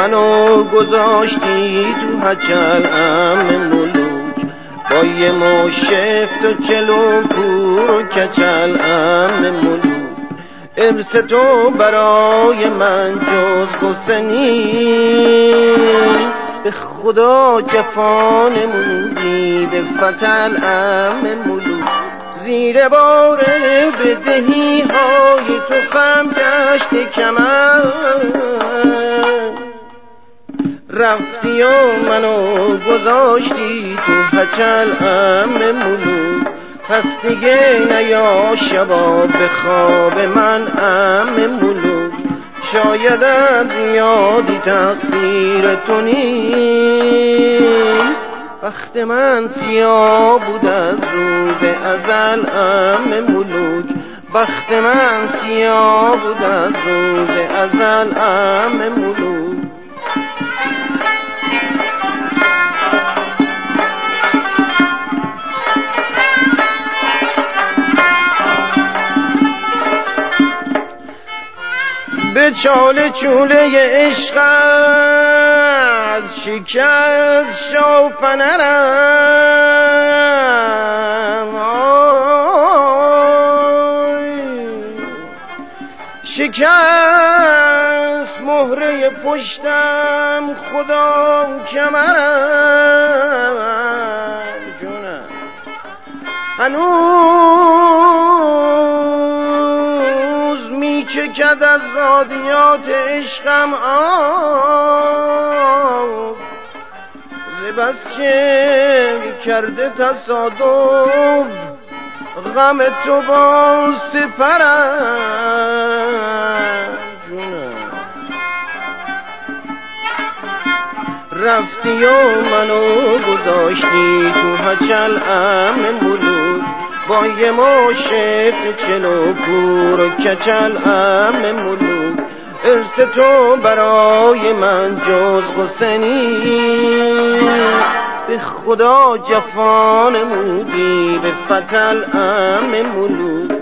منو گذاشتی تو هچل ام ملوک، با یه مشفت و چلو کور و کچل ام ملوک. ارث تو برای من جز غصه نیست، به خدا جفا نمودی به فتل ام ملوک. زیر بار بدهی های تو خم گشت کمر، رفتی و منو گذاشتی تو هچل ام ملوک. پس دیگه نیا شبا به خواب من ام ملوک، شاید از زیادی تقصیر تو نیست، بخت من سیاه بود از روز ازل ام ملوک. بخت من سیاه بود از روز ازل ام ملوک. به چاله چوله عشقت شکست شافنرم، شکست مهره پشتم خدا کمرم جونم. هنوز میچکد از رادیات عشقم آب، بس که کرده تصادف غم تو با سپرم جونم. رفتی و منو گذاشتی تو هچل ام ملوک، با یه مشت چلو کور و کچل ام ملوک. ارث تو برای من جز غصه نیست، به خدا جفا نمودی به فتل ام ملوک.